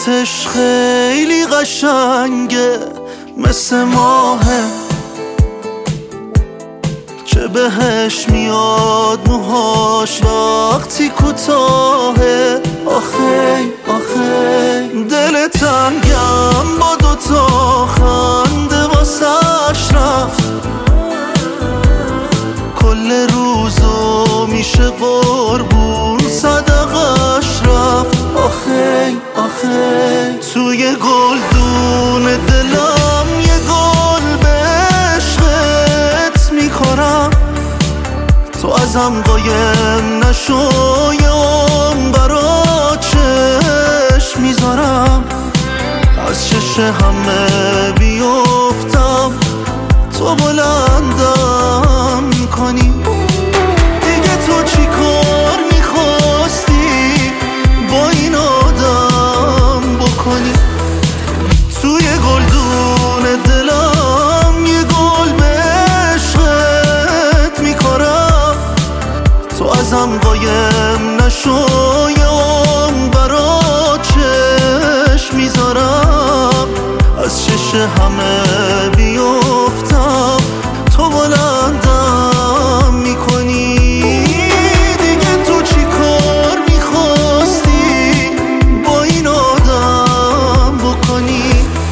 صورتش خیلی قشنگه مثل ماهه، چه بهش میاد موهاش وقتی کوتاهه. آخه آخه دل تنگم با دوتا خنده واسش رفت، کل روزو میشه قربون صدقش رفت. آخه آخه توی گلدون دلم یه گل به عشقت میکنم، تو ازم قایم نشو یام برا چشم میذارم، از چش همه بیفتم تو بلندم میکنی. دیگه تو چی کار میخواستی با این آدم بکنی؟ توی گلدون دلم یه گل به عشقت میکارم، تو ازم قایم نشو یام برا چشم میذارم، از چش همه بیفتم تو بلندم میکنی. دیگه تو چی کار میخواستی با این آدم بکنی؟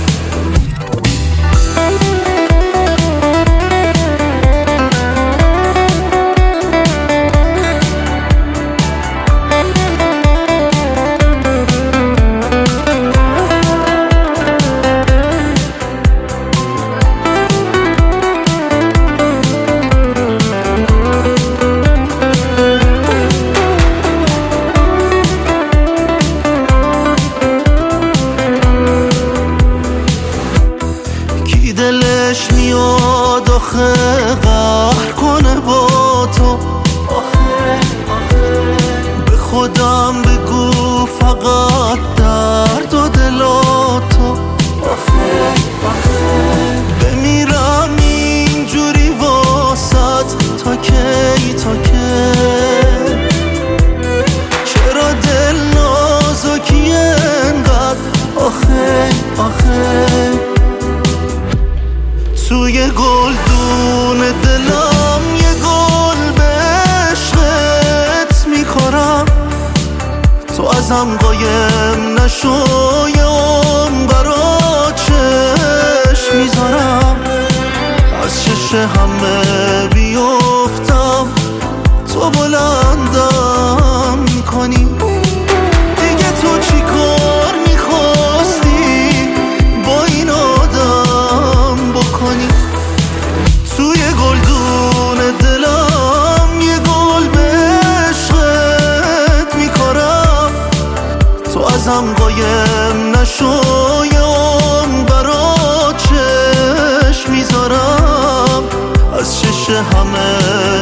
دلش میاد آخه قهر کنه با تو. آخه آخه به خودم بگو فقط درد و دلاتو. آخه آخه بمیرم اینجوری واسط تا کی تا کی؟ چرا دل نازکی انقدر؟ آخه آخه توی گلدون دلم یه گل به عشقت میکارم، تو ازم قایم نشو یام برا چشم میذارم، از چش همه بیفتم تو بلندم میکنی. دیگه تو چی کار میخواستی با این آدم بکنی؟ توی گلدون دلم یه گل به عشقت میکارم، تو ازم قایم نشو یام برا چشم میذارم، از چش همه